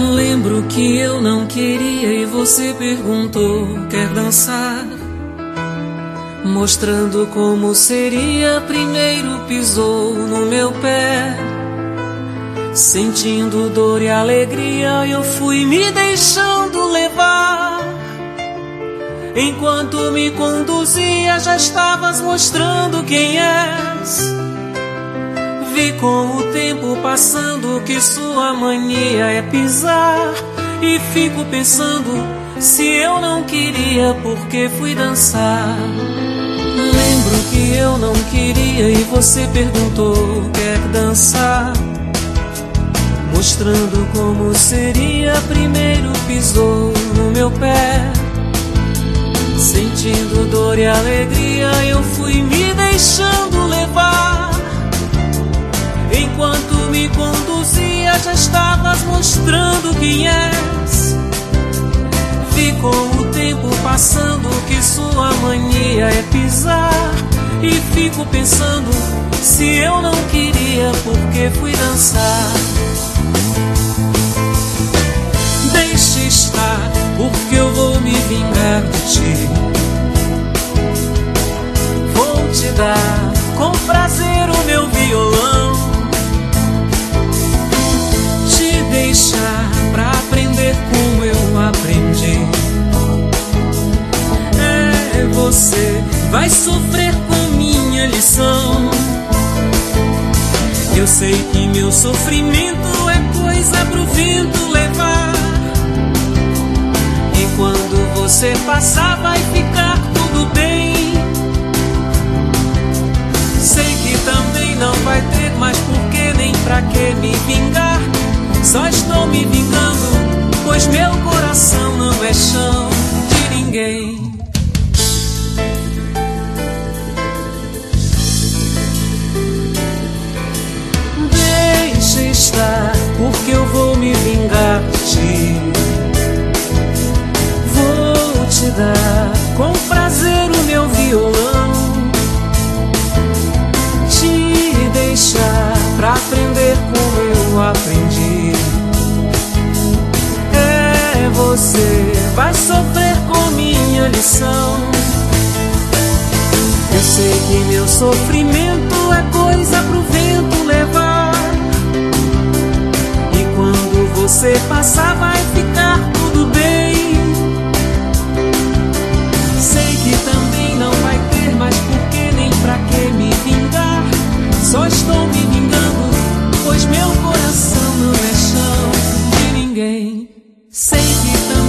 Lembro que eu não queria e você perguntou: quer dançar? Mostrando como seria, primeiro pisou no meu pé. Sentindo dor e alegria, eu fui me deixando levar. Enquanto me conduzia, já estavas mostrando quem és. Vi com o tempo passando que sua mania é pisar. E fico pensando, se eu não queria, por que fui dançar? Lembro que eu não queria e você perguntou: quer dançar? Mostrando como seria, primeiro pisou no meu pé. Sentindo dor e alegria, eu fui me deixando levar. Enquanto me conduzia, já estavas mostrando quem és. Vi com o tempo passando que sua mania é pisar. E fico pensando, se eu não queria, por que fui dançar? Deixe estar, porque eu vou me vingar de ti. Vou te dar com prazer o meu violão. Te deixar pra aprender como eu aprendi. Você vai sofrer com minha lição. Eu sei que meu sofrimento é coisa pro vento levar. E quando você passar vai ficar tudo bem. Sei que também não vai ter mais porquê nem pra que me vingar. Só estou me vingando, pois meu coração não é chão de ninguém. Deixa estar, porque eu vou me vingar de ti. Vou te dar com prazer o meu violão. Te deixar pra aprender como eu aprendi. Você vai sofrer com minha lição. Eu sei que meu sofrimento é coisa pro vento levar. E quando você passar vai ficar tudo bem. Sei que também não vai ter mais porquê nem pra que me vingar. Só estou me vingando, pois meu coração não é chão de ninguém. Sei que também